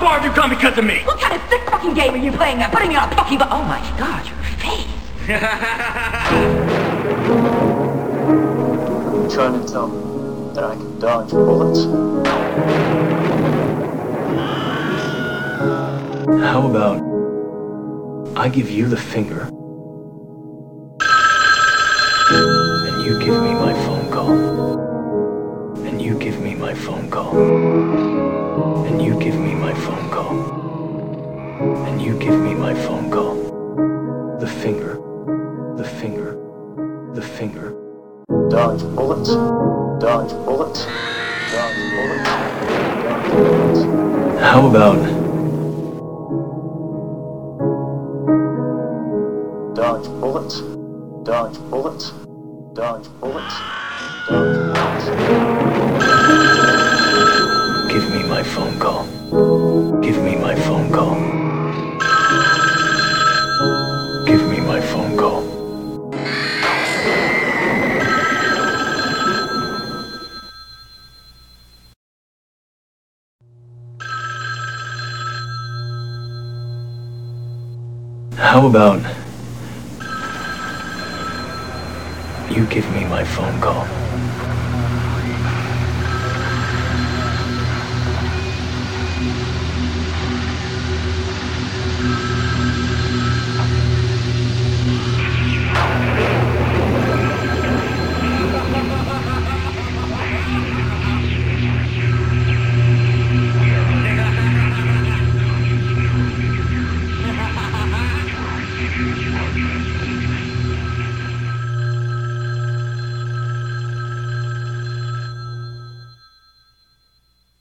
far have you come because of me? What kind of sick fucking game are you playing now? Putting me on a fucking oh my god, your face. You're trying to tell me that I can dodge bullets? How about I give you the finger and you give me my phone call, and you give me my phone call, and you give me my phone call, and you give me my phone call. The finger, the finger, the finger. Dodge bullets, dodge bullets, dodge bullets, dodge bullets. How about dodge bullets, dodge bullets, dodge bullets, dodge bullets. give me my phone call, give me my phone call, give me my phone call. How about you give me my phone call?